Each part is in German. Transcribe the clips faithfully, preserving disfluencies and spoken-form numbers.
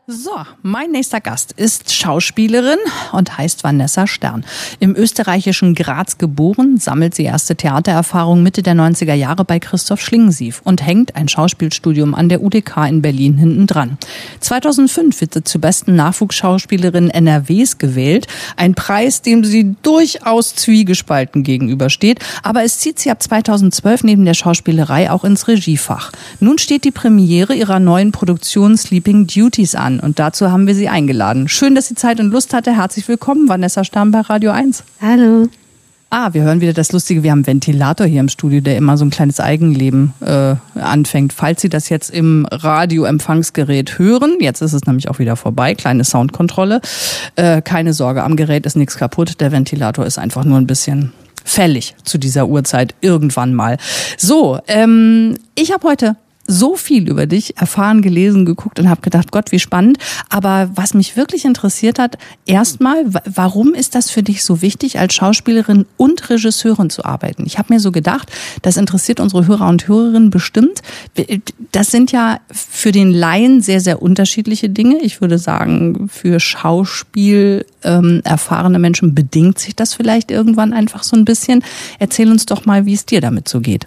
So, mein nächster Gast ist Schauspielerin und heißt Vanessa Stern. Im österreichischen Graz geboren, sammelt sie erste Theatererfahrung Mitte der neunziger Jahre bei Christoph Schlingensief und hängt ein Schauspielstudium an der U D K in Berlin hinten dran. zweitausendfünf wird sie zur besten Nachwuchsschauspielerin N R Ws gewählt. Ein Preis, dem sie durchaus zwiegespalten gegenübersteht. Aber es zieht sie ab zweitausendzwölf neben der Schauspielerei auch ins Regiefach. Nun steht die Premiere ihrer neuen Produktion Sleeping Duties an. Und dazu haben wir sie eingeladen. Schön, dass sie Zeit und Lust hatte. Herzlich willkommen, Vanessa Stern bei Radio eins. Hallo. Ah, wir hören wieder das Lustige. Wir haben einen Ventilator hier im Studio, der immer so ein kleines Eigenleben äh, anfängt. Falls Sie das jetzt im Radioempfangsgerät hören, jetzt ist es nämlich auch wieder vorbei, kleine Soundkontrolle. Äh, keine Sorge, am Gerät ist nichts kaputt. Der Ventilator ist einfach nur ein bisschen fällig zu dieser Uhrzeit irgendwann mal. So, ähm, ich habe heute so viel über dich erfahren, gelesen, geguckt und habe gedacht, Gott, wie spannend. Aber was mich wirklich interessiert hat, erstmal, warum ist das für dich so wichtig, als Schauspielerin und Regisseurin zu arbeiten? Ich habe mir so gedacht, das interessiert unsere Hörer und Hörerinnen bestimmt. Das sind ja für den Laien sehr, sehr unterschiedliche Dinge. Ich würde sagen, für Schauspiel ähm, erfahrene Menschen bedingt sich das vielleicht irgendwann einfach so ein bisschen. Erzähl uns doch mal, wie es dir damit so geht.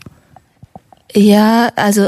Ja, also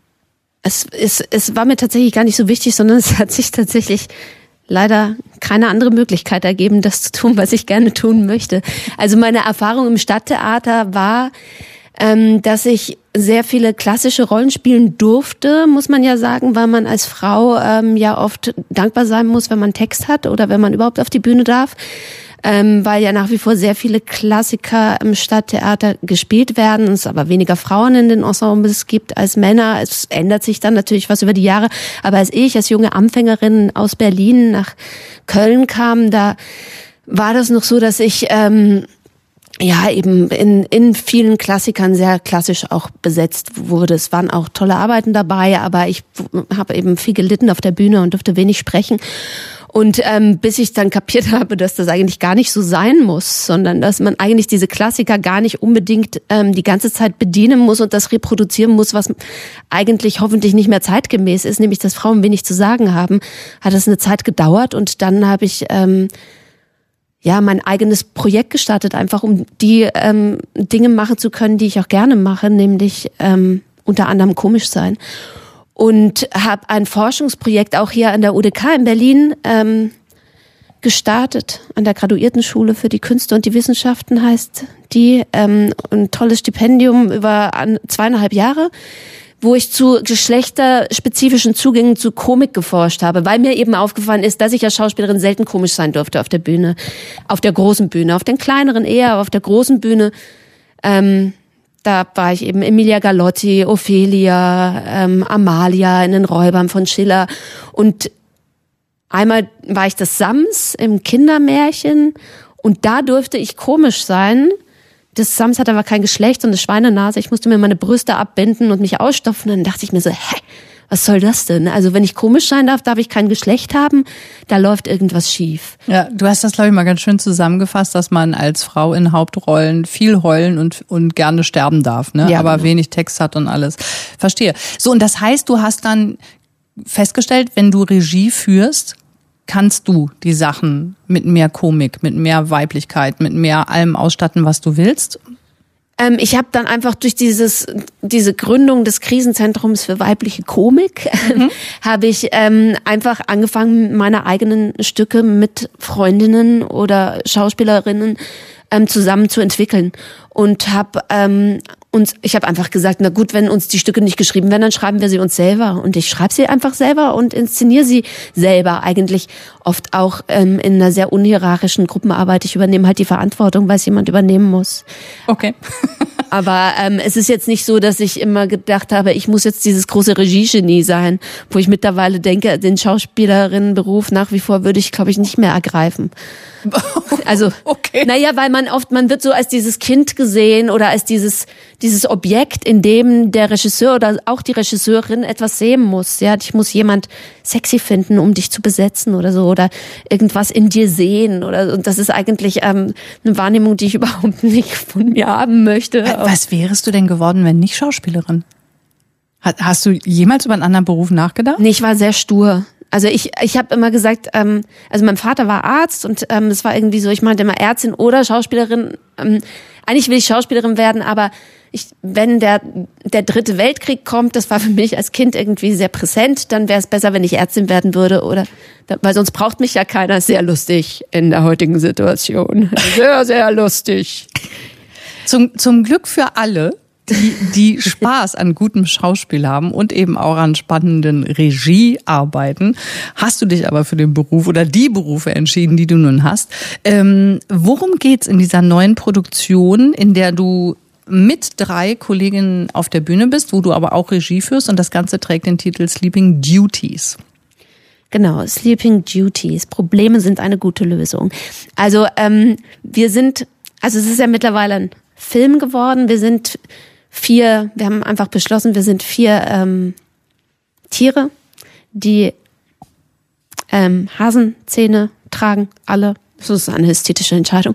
Es, es, es war mir tatsächlich gar nicht so wichtig, sondern es hat sich tatsächlich leider keine andere Möglichkeit ergeben, das zu tun, was ich gerne tun möchte. Also meine Erfahrung im Stadttheater war, ähm, dass ich sehr viele klassische Rollen spielen durfte, muss man ja sagen, weil man als Frau ähm, ja oft dankbar sein muss, wenn man Text hat oder wenn man überhaupt auf die Bühne darf. Ähm, weil ja nach wie vor sehr viele Klassiker im Stadttheater gespielt werden, es aber weniger Frauen in den Ensembles gibt als Männer. Es ändert sich dann natürlich was über die Jahre. Aber als ich als junge Anfängerin aus Berlin nach Köln kam, da war das noch so, dass ich ähm, ja eben in in vielen Klassikern sehr klassisch auch besetzt wurde. Es waren auch tolle Arbeiten dabei, aber ich habe eben viel gelitten auf der Bühne und durfte wenig sprechen. Und ähm, bis ich dann kapiert habe, dass das eigentlich gar nicht so sein muss, sondern dass man eigentlich diese Klassiker gar nicht unbedingt ähm, die ganze Zeit bedienen muss und das reproduzieren muss, was eigentlich hoffentlich nicht mehr zeitgemäß ist, nämlich dass Frauen wenig zu sagen haben, hat es eine Zeit gedauert und dann habe ich ähm, ja mein eigenes Projekt gestartet, einfach um die ähm, Dinge machen zu können, die ich auch gerne mache, nämlich ähm, unter anderem komisch sein. Und habe ein Forschungsprojekt auch hier an der U D K in Berlin ähm, gestartet, an der Graduiertenschule für die Künste und die Wissenschaften heißt die. Ähm, ein tolles Stipendium über an, zweieinhalb Jahre, wo ich zu geschlechterspezifischen Zugängen zu Komik geforscht habe, weil mir eben aufgefallen ist, dass ich als Schauspielerin selten komisch sein durfte auf der Bühne, auf der großen Bühne, auf den kleineren eher, aber auf der großen Bühne ähm, Da war ich eben Emilia Galotti, Ophelia, ähm, Amalia in den Räubern von Schiller. Und einmal war ich das Sams im Kindermärchen und da durfte ich komisch sein. Das Sams hat aber kein Geschlecht und eine Schweinenase. Ich musste mir meine Brüste abbinden und mich ausstopfen. Dann dachte ich mir so, hä, was soll das denn? Also wenn ich komisch sein darf, darf ich kein Geschlecht haben, da läuft irgendwas schief. Ja, du hast das, glaube ich, mal ganz schön zusammengefasst, dass man als Frau in Hauptrollen viel heulen und und gerne sterben darf, ne? Ja, aber genau. wenig Text hat und alles. Verstehe. So, und das heißt, du hast dann festgestellt, wenn du Regie führst, kannst du die Sachen mit mehr Komik, mit mehr Weiblichkeit, mit mehr allem ausstatten, was du willst? Ähm, ich habe dann einfach durch dieses diese Gründung des Krisenzentrums für weibliche Komik mhm. habe ich ähm, einfach angefangen, meine eigenen Stücke mit Freundinnen oder Schauspielerinnen ähm, zusammen zu entwickeln und habe ähm, uns ich habe einfach gesagt, na gut, wenn uns die Stücke nicht geschrieben werden, dann schreiben wir sie uns selber und ich schreibe sie einfach selber und inszeniere sie selber, eigentlich oft auch ähm, in einer sehr unhierarchischen Gruppenarbeit. Ich übernehme halt die Verantwortung, weil es jemand übernehmen muss. Okay. Aber ähm, es ist jetzt nicht so, dass ich immer gedacht habe, ich muss jetzt dieses große Regiegenie sein, wo ich mittlerweile denke, den Schauspielerinnenberuf nach wie vor würde ich, glaube ich, nicht mehr ergreifen. Also, okay. Naja, weil man oft, man wird so als dieses Kind gesehen oder als dieses dieses Objekt, in dem der Regisseur oder auch die Regisseurin etwas sehen muss. Ja, ich muss jemand sexy finden, um dich zu besetzen oder so oder irgendwas in dir sehen oder und das ist eigentlich ähm, eine Wahrnehmung, die ich überhaupt nicht von mir haben möchte. Was wärest du denn geworden, wenn nicht Schauspielerin? Hast du jemals über einen anderen Beruf nachgedacht? Nee, ich war sehr stur. Also ich, ich habe immer gesagt, ähm, also mein Vater war Arzt und ähm, es war irgendwie so, ich meinte immer Ärztin oder Schauspielerin. Ähm, eigentlich will ich Schauspielerin werden, aber ich, wenn der der dritte Weltkrieg kommt, das war für mich als Kind irgendwie sehr präsent, dann wäre es besser, wenn ich Ärztin werden würde, oder weil sonst braucht mich ja keiner. Sehr lustig in der heutigen Situation. Sehr, sehr lustig. Zum, zum Glück für alle, die, die Spaß an gutem Schauspiel haben und eben auch an spannenden Regiearbeiten, hast du dich aber für den Beruf oder die Berufe entschieden, die du nun hast. Ähm, worum geht's in dieser neuen Produktion, in der du mit drei Kolleginnen auf der Bühne bist, wo du aber auch Regie führst, und das Ganze trägt den Titel Sleeping Duties? Genau, Sleeping Duties. Probleme sind eine gute Lösung. Also ähm, wir sind, also es ist ja mittlerweile ein Film geworden. Wir sind vier, wir haben einfach beschlossen, wir sind vier ähm, Tiere, die ähm, Hasenzähne tragen, alle. Das ist eine ästhetische Entscheidung.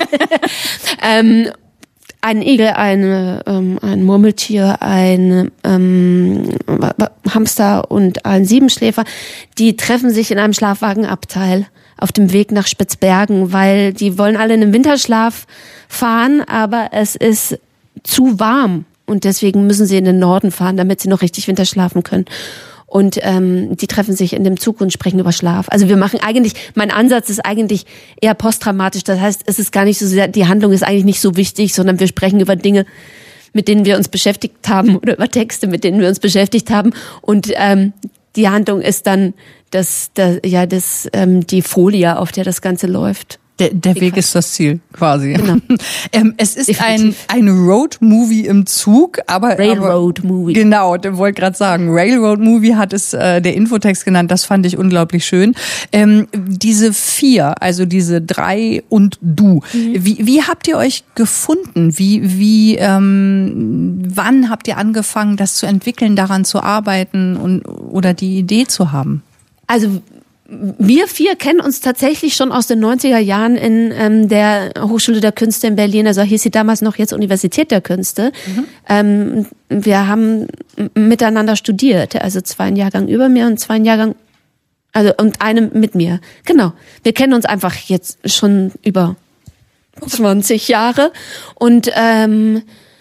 ähm, ein Igel, eine, ähm, ein Murmeltier, ein ähm, Hamster und ein Siebenschläfer, die treffen sich in einem Schlafwagenabteil auf dem Weg nach Spitzbergen, weil die wollen alle in den Winterschlaf fahren, aber es ist zu warm und deswegen müssen sie in den Norden fahren, damit sie noch richtig Winter schlafen können. Und ähm, die treffen sich in dem Zug und sprechen über Schlaf. Also wir machen eigentlich, mein Ansatz ist eigentlich eher posttraumatisch. Das heißt, es ist gar nicht so sehr, die Handlung ist eigentlich nicht so wichtig, sondern wir sprechen über Dinge, mit denen wir uns beschäftigt haben, oder über Texte, mit denen wir uns beschäftigt haben. Und ähm, die Handlung ist dann das, das ja das ähm, die Folie, auf der das Ganze läuft. Der, der Weg ist das Ziel, quasi. Genau. ähm, es ist ein, ein Road-Movie im Zug, aber... Railroad-Movie. Genau, der wollte gerade sagen, Railroad-Movie hat es äh, der Infotext genannt, das fand ich unglaublich schön. Ähm, diese vier, also diese drei und du, mhm. wie, wie habt ihr euch gefunden? Wie, wie, ähm, wann habt ihr angefangen, das zu entwickeln, daran zu arbeiten und oder die Idee zu haben? Also wir vier kennen uns tatsächlich schon aus den neunziger Jahren in ähm, der Hochschule der Künste in Berlin, also hieß sie damals noch jetzt Universität der Künste. Mhm. Ähm, wir haben miteinander studiert, also zwei einen Jahrgang über mir und zwei einen Jahrgang, also und einem mit mir. Genau, wir kennen uns einfach jetzt schon über zwanzig Jahre und ähm,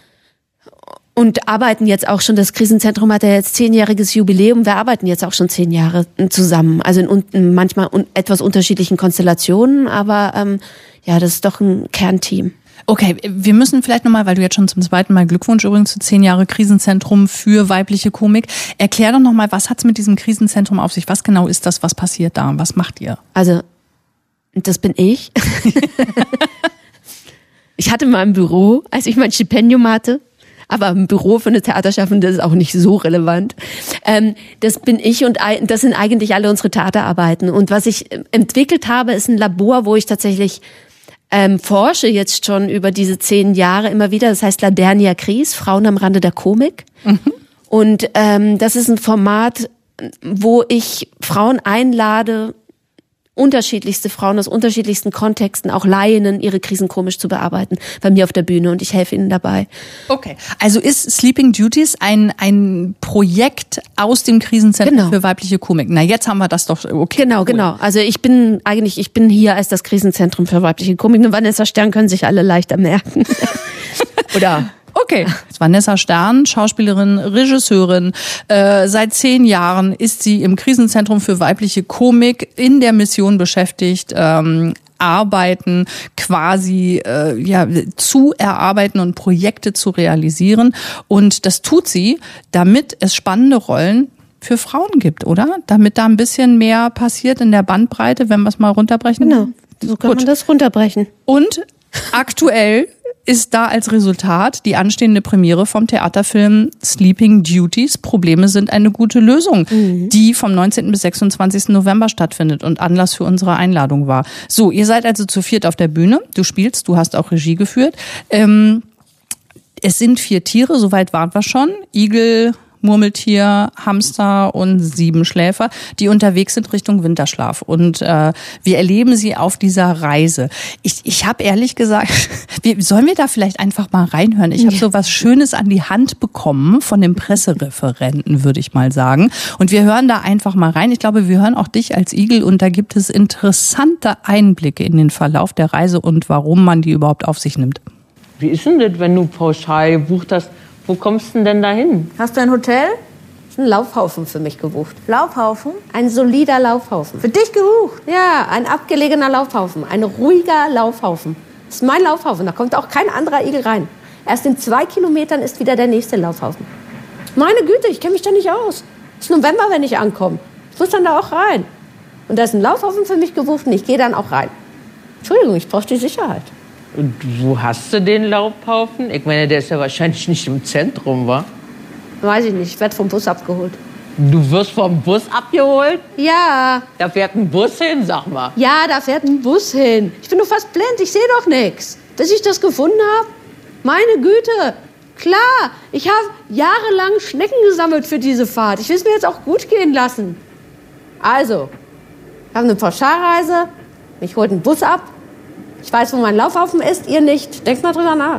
Und arbeiten jetzt auch schon, das Krisenzentrum hat ja jetzt zehnjähriges Jubiläum, wir arbeiten jetzt auch schon zehn Jahre zusammen. Also in manchmal etwas unterschiedlichen Konstellationen, aber ähm, ja, das ist doch ein Kernteam. Okay, wir müssen vielleicht nochmal, weil du jetzt schon zum zweiten Mal, Glückwunsch übrigens zu zehn Jahre Krisenzentrum für weibliche Komik. Erklär doch nochmal, was hat's mit diesem Krisenzentrum auf sich? Was genau ist das? Was passiert da? Was macht ihr? Also, das bin ich. Ich hatte mal ein Büro, als ich mein Stipendium hatte. Aber ein Büro für eine Theaterschaffende ist auch nicht so relevant. Ähm, das bin ich und das sind eigentlich alle unsere Theaterarbeiten. Und was ich entwickelt habe, ist ein Labor, wo ich tatsächlich ähm, forsche jetzt schon über diese zehn Jahre immer wieder. Das heißt Ladernia Kries, Frauen am Rande der Komik. Mhm. Und ähm, das ist ein Format, wo ich Frauen einlade, unterschiedlichste Frauen aus unterschiedlichsten Kontexten, auch Laienen, ihre Krisen komisch zu bearbeiten, bei mir auf der Bühne, und ich helfe ihnen dabei. Okay, also ist Sleeping Duties ein ein Projekt aus dem Krisenzentrum genau. für weibliche Komik? Na, jetzt haben wir das doch, okay. Genau, cool. genau. Also ich bin eigentlich, ich bin hier als das Krisenzentrum für weibliche Komik. Und Vanessa Stern können sich alle leichter merken. Oder... Okay. Vanessa Stern, Schauspielerin, Regisseurin. Äh, seit zehn Jahren ist sie im Krisenzentrum für weibliche Komik in der Mission beschäftigt, ähm, Arbeiten quasi äh, ja zu erarbeiten und Projekte zu realisieren. Und das tut sie, damit es spannende Rollen für Frauen gibt, oder? Damit da ein bisschen mehr passiert in der Bandbreite, wenn wir es mal runterbrechen. Genau, so kann Gut. man das runterbrechen. Und aktuell ist da als Resultat die anstehende Premiere vom Theaterfilm Sleeping Duties. Probleme sind eine gute Lösung, mhm. die vom neunzehnten bis sechsundzwanzigsten November stattfindet und Anlass für unsere Einladung war. So, ihr seid also zu viert auf der Bühne. Du spielst, du hast auch Regie geführt. Ähm, es sind vier Tiere, soweit waren wir schon. Igel, Murmeltier, Hamster und Siebenschläfer, die unterwegs sind Richtung Winterschlaf. Und äh, wir erleben sie auf dieser Reise. Ich, ich habe ehrlich gesagt, wir, sollen wir da vielleicht einfach mal reinhören? Ich habe so was Schönes an die Hand bekommen von dem Pressereferenten, würde ich mal sagen. Und wir hören da einfach mal rein. Ich glaube, wir hören auch dich als Igel und da gibt es interessante Einblicke in den Verlauf der Reise und warum man die überhaupt auf sich nimmt. Wie ist denn das, wenn du pauschal gebucht hast? Wo kommst du denn da hin? Hast du ein Hotel? Das ist ein Laufhaufen für mich gebucht. Laufhaufen? Ein solider Laufhaufen. Für dich gebucht? Ja, ein abgelegener Laufhaufen. Ein ruhiger Laufhaufen. Das ist mein Laufhaufen. Da kommt auch kein anderer Igel rein. Erst in zwei Kilometern ist wieder der nächste Laufhaufen. Meine Güte, ich kenne mich da nicht aus. Es ist November, wenn ich ankomme. Ich muss dann da auch rein. Und da ist ein Laufhaufen für mich gebucht und ich gehe dann auch rein. Entschuldigung, ich brauche die Sicherheit. Und wo hast du den Laufhaufen? Ich meine, der ist ja wahrscheinlich nicht im Zentrum, wa? Weiß ich nicht, ich werde vom Bus abgeholt. Du wirst vom Bus abgeholt? Ja. Da fährt ein Bus hin, sag mal. Ja, da fährt ein Bus hin. Ich bin doch fast blind, ich sehe doch nichts. Bis ich das gefunden habe? Meine Güte. Klar, ich habe jahrelang Schnecken gesammelt für diese Fahrt. Ich will es mir jetzt auch gut gehen lassen. Also, ich habe eine Pauschalreise, mich holt ein Bus ab. Ich weiß, wo mein Laufhaufen ist, ihr nicht. Denkt mal drüber nach.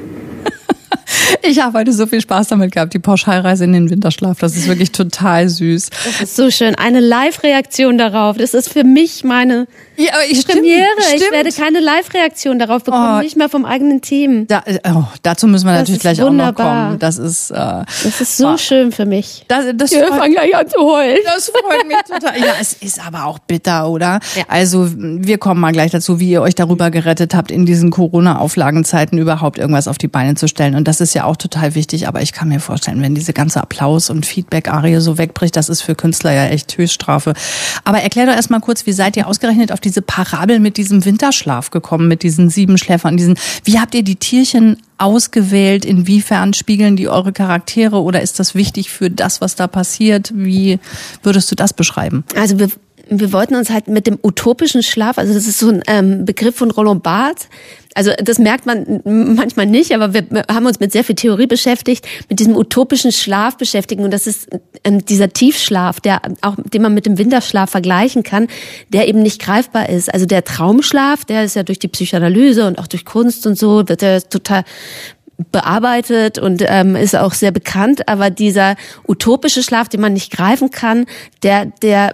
Ich habe heute so viel Spaß damit gehabt, die Pauschalreise in den Winterschlaf. Das ist wirklich total süß. Das ist so schön. Eine Live-Reaktion darauf. Das ist für mich meine ja, aber ich, Premiere. Stimmt, ich stimmt. werde keine Live-Reaktion darauf bekommen, oh. nicht mehr vom eigenen Team. Da, oh, dazu müssen wir das natürlich gleich wunderbar. auch noch kommen. Das ist, äh, das ist so oh. schön für mich. Das, das Wir fangen gleich an zu heulen. Das freut mich total. Ja, es ist aber auch bitter, oder? Ja. Also wir kommen mal gleich dazu, wie ihr euch darüber gerettet habt, in diesen Corona-Auflagenzeiten überhaupt irgendwas auf die Beine zu stellen. Und das ist ja auch total wichtig. Aber ich kann mir vorstellen, wenn diese ganze Applaus- und Feedback-Arie so wegbricht, das ist für Künstler ja echt Höchststrafe. Aber erklär doch erst mal kurz, wie seid ihr ausgerechnet auf diese Parabel mit diesem Winterschlaf gekommen, mit diesen Siebenschläfern, diesen, wie habt ihr die Tierchen ausgewählt? Inwiefern spiegeln die eure Charaktere oder ist das wichtig für das, was da passiert? Wie würdest du das beschreiben? Also wir Wir wollten uns halt mit dem utopischen Schlaf, also das ist so ein ähm, Begriff von Roland Barthes, also das merkt man manchmal nicht, aber wir haben uns mit sehr viel Theorie beschäftigt, mit diesem utopischen Schlaf beschäftigen und das ist ähm, dieser Tiefschlaf, der auch, den man mit dem Winterschlaf vergleichen kann, der eben nicht greifbar ist. Also der Traumschlaf, der ist ja durch die Psychoanalyse und auch durch Kunst und so, wird der total bearbeitet und ähm, ist auch sehr bekannt, aber dieser utopische Schlaf, den man nicht greifen kann, der, der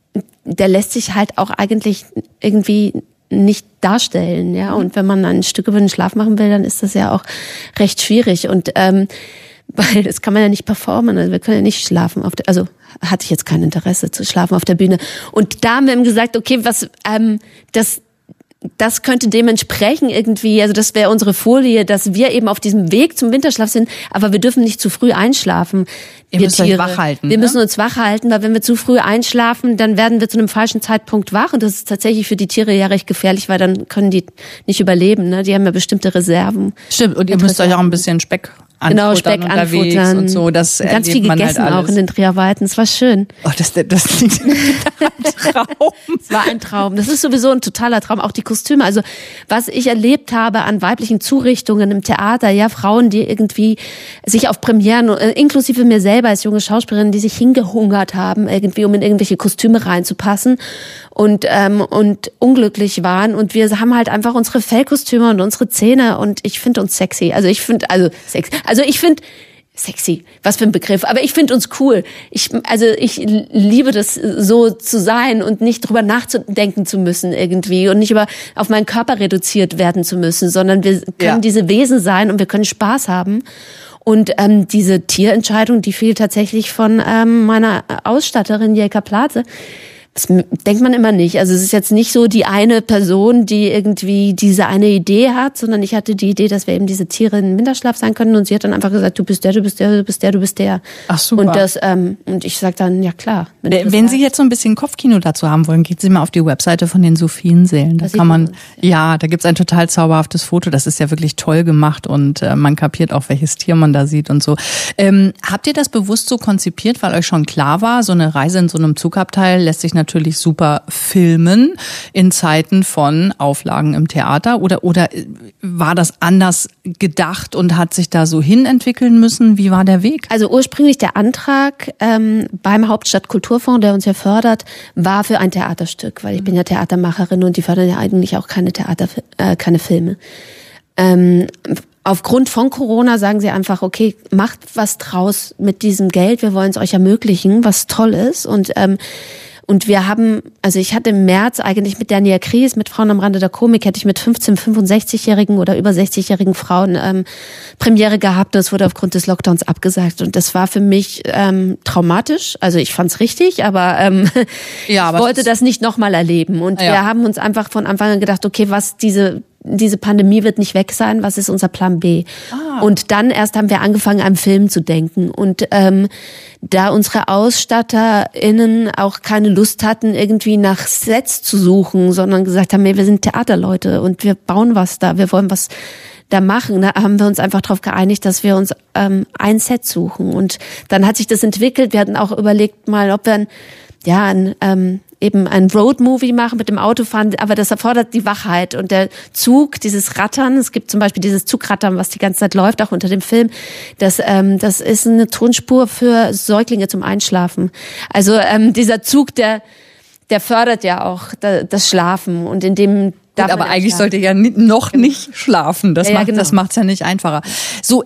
der lässt sich halt auch eigentlich irgendwie nicht darstellen, ja. Und wenn man ein Stück über den Schlaf machen will, dann ist das ja auch recht schwierig. Und ähm, weil das kann man ja nicht performen, also wir können ja nicht schlafen auf der, also hatte ich jetzt kein Interesse zu schlafen auf der Bühne. Und da haben wir ihm gesagt, okay, was ähm, das das könnte dementsprechend irgendwie, also das wäre unsere Folie, dass wir eben auf diesem Weg zum Winterschlaf sind, aber wir dürfen nicht zu früh einschlafen. Ihr müsst euch wach halten. Wir müssen uns wach halten, weil wenn wir zu früh einschlafen, dann werden wir zu einem falschen Zeitpunkt wach und das ist tatsächlich für die Tiere ja recht gefährlich, weil dann können die nicht überleben, ne? Die haben ja bestimmte Reserven. Stimmt, und ihr müsst euch auch ein bisschen Speck Genau, anfuttern Speck unterwegs anfuttern. Und so. Das ganz viel gegessen halt auch in den Dreharbeiten. Es war schön. Oh, das, das liegt ein Traum. Es war ein Traum. Das ist sowieso ein totaler Traum. Auch die Kostüme. Also was ich erlebt habe an weiblichen Zurichtungen im Theater, ja, Frauen, die irgendwie sich auf Premieren, inklusive mir selber als junge Schauspielerin, die sich hingehungert haben, irgendwie, um in irgendwelche Kostüme reinzupassen und ähm, und unglücklich waren. Und wir haben halt einfach unsere Fellkostüme und unsere Zähne und ich finde uns sexy. Also ich finde, also sexy. Also ich finde sexy, was für ein Begriff, aber ich finde uns cool. Ich, also ich liebe das, so zu sein und nicht drüber nachzudenken zu müssen irgendwie und nicht über auf meinen Körper reduziert werden zu müssen, sondern wir können ja. diese Wesen sein und wir können Spaß haben. Und ähm, diese Tierentscheidung, die fiel tatsächlich von ähm, meiner Ausstatterin Jelka Plate. Das denkt man immer nicht. Also es ist jetzt nicht so die eine Person, die irgendwie diese eine Idee hat, sondern ich hatte die Idee, dass wir eben diese Tiere in Winterschlaf sein können und sie hat dann einfach gesagt, du bist der, du bist der, du bist der, du bist der. Ach super. Und das ähm, und ich sag dann, ja klar. Wenn, wenn Sie jetzt so ein bisschen Kopfkino dazu haben wollen, geht Sie mal auf die Webseite von den Sophienseelen. Da kann man, ja, da gibt's ein total zauberhaftes Foto. Das ist ja wirklich toll gemacht und äh, man kapiert auch, welches Tier man da sieht und so. Ähm, habt ihr das bewusst so konzipiert, weil euch schon klar war, so eine Reise in so einem Zugabteil lässt sich natürlich natürlich super filmen in Zeiten von Auflagen im Theater. Oder, oder war das anders gedacht und hat sich da so hin entwickeln müssen? Wie war der Weg? Also ursprünglich der Antrag ähm, beim Hauptstadtkulturfonds, der uns ja fördert, war für ein Theaterstück, weil ich bin ja Theatermacherin und die fördern ja eigentlich auch keine Theater, äh, keine Filme. Ähm, aufgrund von Corona sagen sie einfach, okay, macht was draus mit diesem Geld, wir wollen es euch ermöglichen, was toll ist. Und ähm, und wir haben, also ich hatte im März eigentlich mit Daniel Kries, mit Frauen am Rande der Komik, hätte ich mit fünfzehn, fünfundsechzigjährigen oder über sechzigjährigen Frauen ähm, Premiere gehabt. Das wurde aufgrund des Lockdowns abgesagt und das war für mich ähm, traumatisch. Also ich fand's richtig, aber, ähm, ja, aber ich wollte das nicht nochmal erleben. Und ja. wir haben uns einfach von Anfang an gedacht, okay, was diese diese Pandemie wird nicht weg sein, was ist unser Plan B? Ah. Und dann erst haben wir angefangen, an Film zu denken. Und ähm, da unsere AusstatterInnen auch keine Lust hatten, irgendwie nach Sets zu suchen, sondern gesagt haben, hey, wir sind Theaterleute und wir bauen was da, wir wollen was da machen, da haben wir uns einfach darauf geeinigt, dass wir uns ähm, ein Set suchen. Und dann hat sich das entwickelt. Wir hatten auch überlegt mal, ob wir ein, ja, ein ähm, eben ein Roadmovie machen mit dem Autofahren, aber das erfordert die Wachheit und der Zug, dieses Rattern, es gibt zum Beispiel dieses Zugrattern, was die ganze Zeit läuft, auch unter dem Film, das ähm, das ist eine Tonspur für Säuglinge zum Einschlafen. Also ähm, dieser Zug, der der fördert ja auch das Schlafen und in dem Gut, aber eigentlich schlafen. Sollte ja noch nicht schlafen, das ja, macht ja, genau. das macht's ja nicht einfacher. So,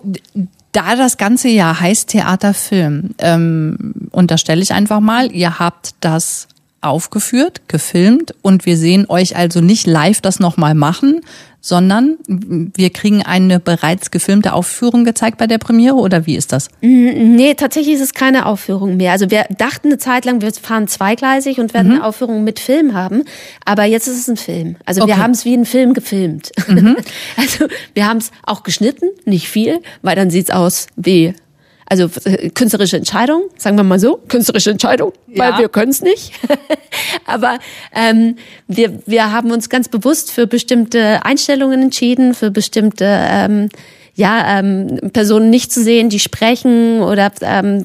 da das ganze Jahr heißt Theaterfilm, ähm, unterstelle ich einfach mal, ihr habt das aufgeführt, gefilmt und wir sehen euch also nicht live das nochmal machen, sondern wir kriegen eine bereits gefilmte Aufführung gezeigt bei der Premiere oder wie ist das? Nee, tatsächlich ist es keine Aufführung mehr. Also wir dachten eine Zeit lang, wir fahren zweigleisig und werden mhm. eine Aufführung mit Film haben, aber jetzt ist es ein Film. Also okay. wir haben es wie ein Film gefilmt. Mhm. Also wir haben es auch geschnitten, nicht viel, weil dann sieht's aus wie Also künstlerische Entscheidung, sagen wir mal so, künstlerische Entscheidung, weil ja. wir können es nicht. Aber ähm, wir wir haben uns ganz bewusst für bestimmte Einstellungen entschieden, für bestimmte ähm, ja ähm, Personen nicht zu sehen, die sprechen oder ähm,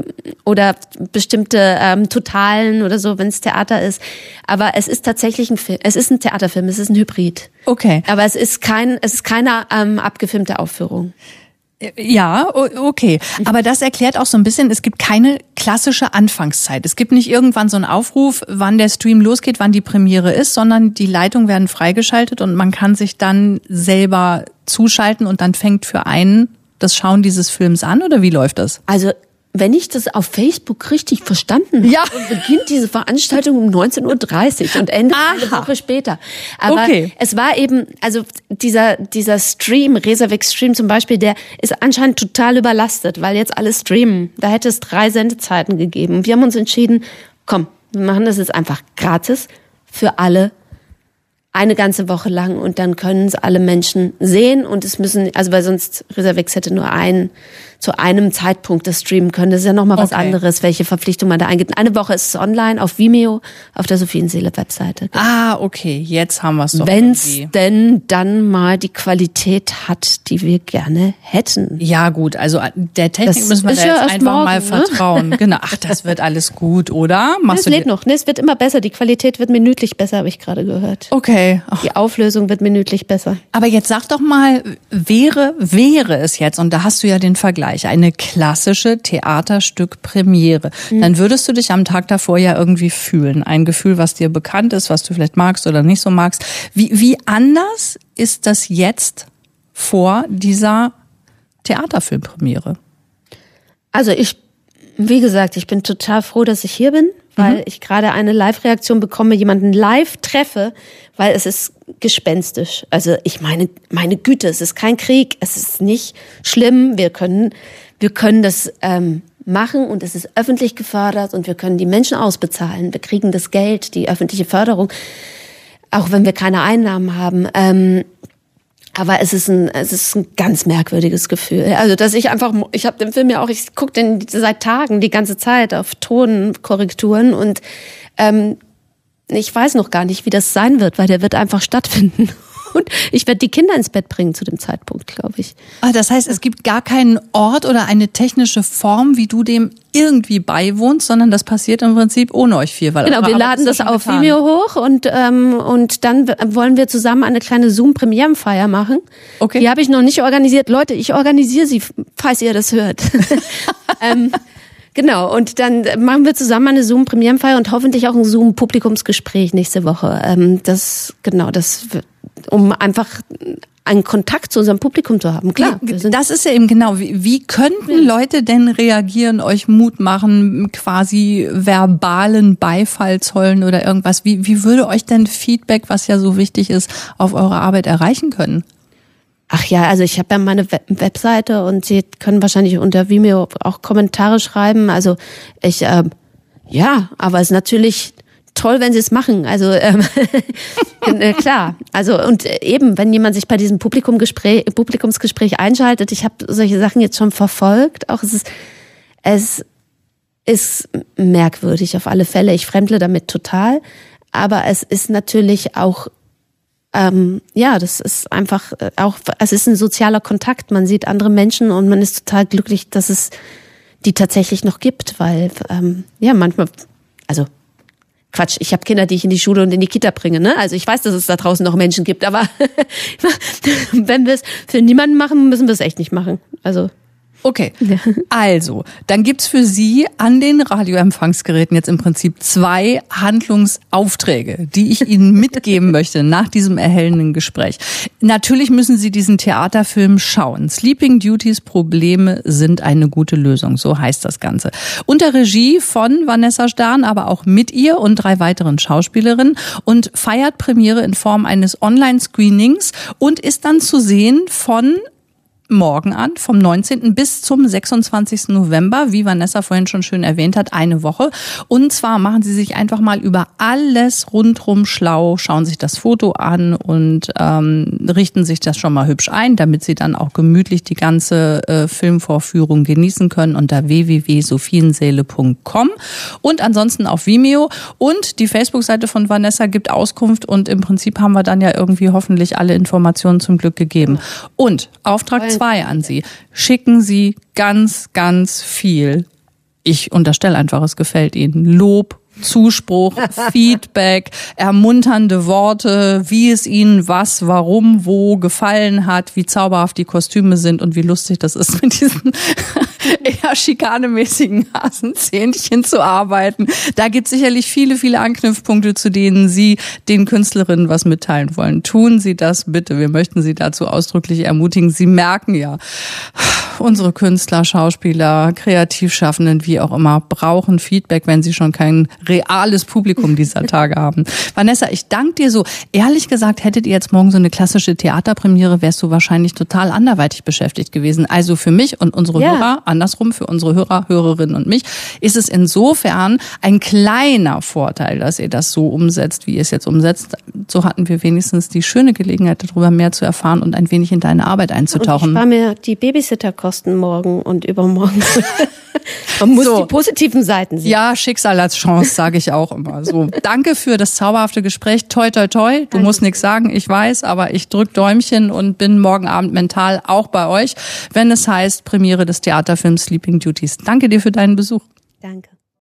oder bestimmte ähm, Totalen oder so, wenn es Theater ist. Aber es ist tatsächlich ein Film. Es ist ein Theaterfilm. Es ist ein Hybrid. Okay. Aber es ist kein es ist keine ähm, abgefilmte Aufführung. Ja, okay. Aber das erklärt auch so ein bisschen, es gibt keine klassische Anfangszeit. Es gibt nicht irgendwann so einen Aufruf, wann der Stream losgeht, wann die Premiere ist, sondern die Leitungen werden freigeschaltet und man kann sich dann selber zuschalten und dann fängt für einen das Schauen dieses Films an, oder wie läuft das? Also wenn ich das auf Facebook richtig verstanden habe, ja. beginnt diese Veranstaltung um neunzehn Uhr dreißig und endet Aha. eine Woche später. Aber okay. es war eben, also dieser dieser Stream, Reservix Stream zum Beispiel, der ist anscheinend total überlastet, weil jetzt alle streamen. Da hätte es drei Sendezeiten gegeben. Wir haben uns entschieden, komm, wir machen das jetzt einfach gratis für alle. Eine ganze Woche lang und dann können es alle Menschen sehen und es müssen, also weil sonst Reservix hätte nur einen zu einem Zeitpunkt das streamen können. Das ist ja nochmal was okay. anderes, welche Verpflichtung man da eingeht. Eine Woche ist es online auf Vimeo, auf der Sophienseele-Webseite. Ah, okay, jetzt haben wir es doch. Wenn es denn dann mal die Qualität hat, die wir gerne hätten. Ja gut, also der Technik das müssen wir da jetzt ja einfach morgen, mal vertrauen. Ne? Genau, ach, das wird alles gut, oder? Machst nee, es lädt noch, nee, es wird immer besser. Die Qualität wird minütlich besser, habe ich gerade gehört. Okay. Ach. Die Auflösung wird minütlich besser. Aber jetzt sag doch mal, wäre, wäre es jetzt, und da hast du ja den Vergleich, eine klassische Theaterstück-Premiere, mhm. dann würdest du dich am Tag davor ja irgendwie fühlen. Ein Gefühl, was dir bekannt ist, was du vielleicht magst oder nicht so magst. Wie, wie anders ist das jetzt vor dieser Theaterfilmpremiere? Also ich, wie gesagt, ich bin total froh, dass ich hier bin, weil mhm. ich gerade eine Live-Reaktion bekomme, jemanden live treffe, weil es ist gespenstisch. Also ich meine, meine Güte, es ist kein Krieg, es ist nicht schlimm. Wir können, wir können das ähm, machen und es ist öffentlich gefördert und wir können die Menschen ausbezahlen. Wir kriegen das Geld, die öffentliche Förderung, auch wenn wir keine Einnahmen haben. Ähm, aber es ist ein, es ist ein ganz merkwürdiges Gefühl. Also dass ich einfach, ich habe den Film ja auch, ich gucke den seit Tagen die ganze Zeit auf Tonkorrekturen und ähm, ich weiß noch gar nicht, wie das sein wird, weil der wird einfach stattfinden. Und ich werde die Kinder ins Bett bringen zu dem Zeitpunkt, glaube ich. Ah, das heißt, es gibt gar keinen Ort oder eine technische Form, wie du dem irgendwie beiwohnst, sondern das passiert im Prinzip ohne euch vier. Weil genau, wir laden das auf getan. Vimeo hoch und ähm, und dann wollen wir zusammen eine kleine Zoom-Premierenfeier machen. Okay. Die habe ich noch nicht organisiert. Leute, ich organisiere sie, falls ihr das hört. ähm, genau, und dann machen wir zusammen eine Zoom-Premierenfeier und hoffentlich auch ein Zoom-Publikumsgespräch nächste Woche. Ähm, das, genau, das, um einfach einen Kontakt zu unserem Publikum zu haben. Klar. Das ist ja eben genau. Wie, wie könnten Leute denn reagieren, euch Mut machen, quasi verbalen Beifall zollen oder irgendwas? Wie, wie würde euch denn Feedback, was ja so wichtig ist, auf eure Arbeit erreichen können? Ach ja, also ich habe ja meine Web- Webseite und Sie können wahrscheinlich unter Vimeo auch Kommentare schreiben. Also ich, äh, ja, aber es ist natürlich toll, wenn Sie es machen. Also ähm, klar. Also und eben, wenn jemand sich bei diesem Publikumgespräch, Publikumsgespräch einschaltet, ich habe solche Sachen jetzt schon verfolgt. Auch es ist, es ist merkwürdig auf alle Fälle. Ich fremdle damit total. Aber es ist natürlich auch Ähm, ja, das ist einfach auch, es ist ein sozialer Kontakt. Man sieht andere Menschen und man ist total glücklich, dass es die tatsächlich noch gibt, weil ähm, ja manchmal, also Quatsch, ich habe Kinder, die ich in die Schule und in die Kita bringe, ne? Also ich weiß, dass es da draußen noch Menschen gibt, aber wenn wir es für niemanden machen, müssen wir es echt nicht machen. Also okay, also, dann gibt's für Sie an den Radioempfangsgeräten jetzt im Prinzip zwei Handlungsaufträge, die ich Ihnen mitgeben möchte nach diesem erhellenden Gespräch. Natürlich müssen Sie diesen Theaterfilm schauen. Sleeping Beautys Probleme sind eine gute Lösung, so heißt das Ganze. Unter Regie von Vanessa Stern, aber auch mit ihr und drei weiteren Schauspielerinnen und feiert Premiere in Form eines Online-Screenings und ist dann zu sehen von morgen an, vom neunzehnten bis zum sechsundzwanzigsten November, wie Vanessa vorhin schon schön erwähnt hat, eine Woche. Und zwar machen Sie sich einfach mal über alles rundrum schlau, schauen sich das Foto an und ähm, richten sich das schon mal hübsch ein, damit Sie dann auch gemütlich die ganze äh, Filmvorführung genießen können unter w w w punkt sophienseele punkt com und ansonsten auf Vimeo. Und die Facebook-Seite von Vanessa gibt Auskunft und im Prinzip haben wir dann ja irgendwie hoffentlich alle Informationen zum Glück gegeben. Und Auftrag zwei an Sie. Schicken Sie ganz, ganz viel. Ich unterstelle einfach, es gefällt Ihnen. Lob, Zuspruch, Feedback, ermunternde Worte, wie es Ihnen was, warum, wo gefallen hat, wie zauberhaft die Kostüme sind und wie lustig das ist, mit diesen eher schikanemäßigen Hasenzähnchen zu arbeiten. Da gibt es sicherlich viele, viele Anknüpfpunkte, zu denen Sie den Künstlerinnen was mitteilen wollen. Tun Sie das bitte. Wir möchten Sie dazu ausdrücklich ermutigen. Sie merken ja, unsere Künstler, Schauspieler, Kreativschaffenden, wie auch immer, brauchen Feedback, wenn sie schon kein reales Publikum dieser Tage haben. Vanessa, ich danke dir so. Ehrlich gesagt, hättet ihr jetzt morgen so eine klassische Theaterpremiere, wärst du wahrscheinlich total anderweitig beschäftigt gewesen. Also für mich und unsere ja. Hörer, andersrum, für unsere Hörer, Hörerinnen und mich, ist es insofern ein kleiner Vorteil, dass ihr das so umsetzt, wie ihr es jetzt umsetzt. So hatten wir wenigstens die schöne Gelegenheit, darüber mehr zu erfahren und ein wenig in deine Arbeit einzutauchen. Und ich spare mir die Babysitterkosten morgen und übermorgen. Man muss so die positiven Seiten sehen. Ja, Schicksal als Chance, sage ich auch immer. So, danke für das zauberhafte Gespräch. Toi, toi, toi. Du danke. Musst nichts sagen, ich weiß, aber ich drück Däumchen und bin morgen Abend mental auch bei euch, wenn es heißt Premiere des Theaterfilms Sleeping Beauties. Danke dir für deinen Besuch. Danke.